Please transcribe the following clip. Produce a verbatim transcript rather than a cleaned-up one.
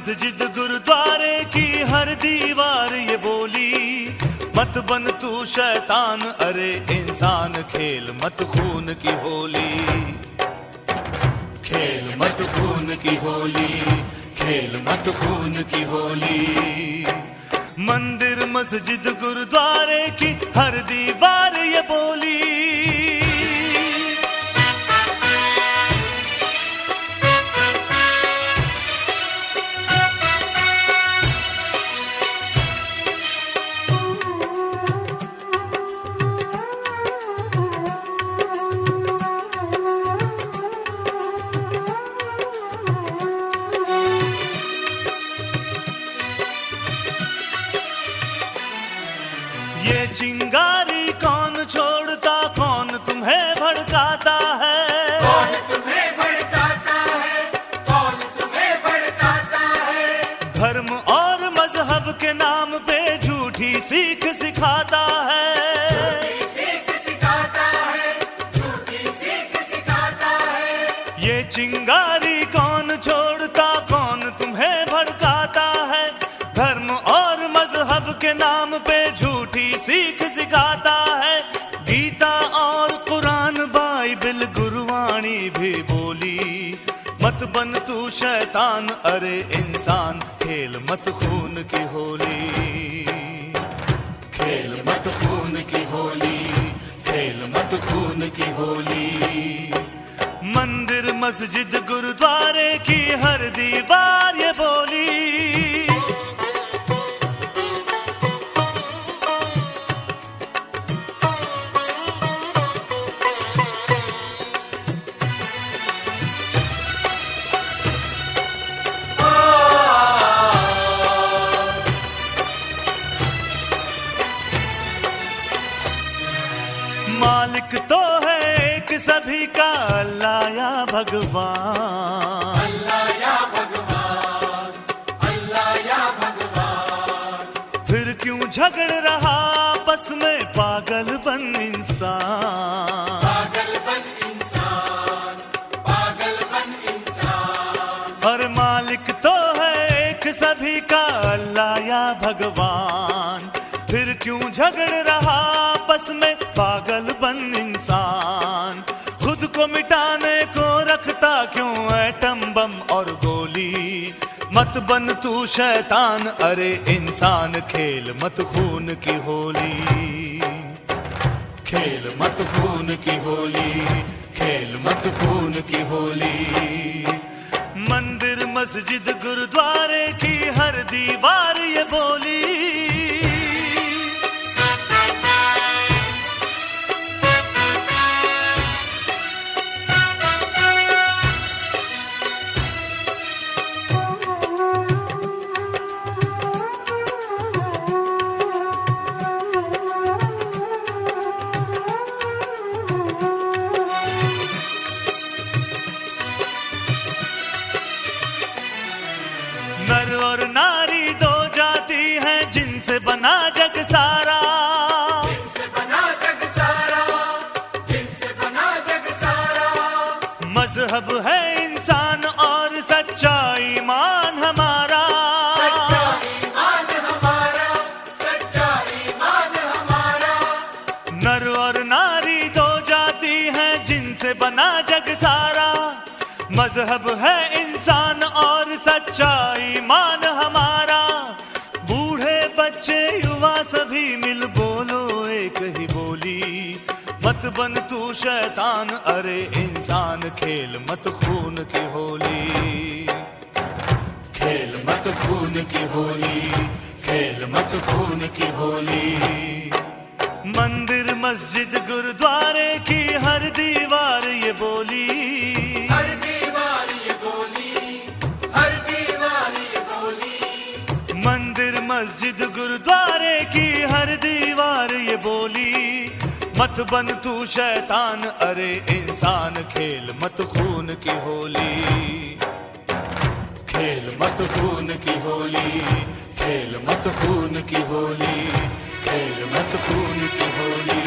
मस्जिद गुरुद्वारे की हर दीवार ये बोली, मत बन तू शैतान अरे इंसान, खेल मत खून की होली, खेल मत खून की होली, खेल मत खून की होली। मंदिर मस्जिद गुरुद्वारे की हर दीवार ये बोली, ये चिंगारी कौन छोड़ता, कौन तुम्हें भड़काता है, कौन तुम्हें भड़काता है, कौन तुम्हें भड़काता है। धर्म और मजहब के नाम पे झूठी सीख सिखाता है, झूठी सीख सिखाता है, झूठी सीख सिखाता है। ये चिंगारी कौन छोड़ता, कौन तुम्हें भड़काता है, धर्म और मजहब के नाम पे झूठी सीख सिखाता है। गीता और कुरान बाइबल गुरवाणी भी बोली, मत बन तू शैतान अरे इंसान, खेल मत खून की होली, खेल मत खून की होली, खेल मत खून की होली। मंदिर मस्जिद गुरुद्वारे की हर दीवार ये बोली, मालिक तो है एक सभी का, अल्लाह या भगवान, अल्लाह या भगवान, अल्लाह या भगवान। फिर क्यों झगड़ रहा आपस में पागल बन इंसान, पागल बन इंसान, पागल बन इंसान। और मालिक तो है एक सभी का, अल्लाह या भगवान, फिर क्यों झगड़ रहा आपस में पागल बन इंसान। खुद को मिटाने को रखता क्यों एटम बम और गोली, मत बन तू शैतान अरे इंसान, खेल मत खून की होली, खेल मत खून की होली, खेल मत खून की होली। मंदिर मस्जिद गुरुद्वारे की हर दीवार ये बोली, नर और नारी दो जाति हैं जिनसे बना जग सारा, जिनसे बना जग सारा, जिनसे बना जग सारा। मजहब है इंसान और सच्चा ईमान हमारा, सच्चा ईमान हमारा, सच्चा ईमान हमारा। नर और नारी दो जाति हैं जिनसे बना जग सारा, मजहब है इंसान और सच्चा ईमान हमारा। बूढ़े बच्चे युवा सभी मिल बोलो एक ही बोली, मत बन तू शैतान अरे इंसान, खेल मत खून की होली, खेल मत खून की होली, खेल मत खून की होली। मंदिर मस्जिद गुरुद्वारे की हर दीवार ये बोली, हर दीवार ये बोली, हर दीवार ये बोली। मंदिर मस्जिद गुरुद्वारे की हर दीवार ये बोली, मत बन तू शैतान अरे इंसान, खेल मत खून की होली, खेल मत खून की होली, खेल मत खून की होली, खेल मत खून की होली।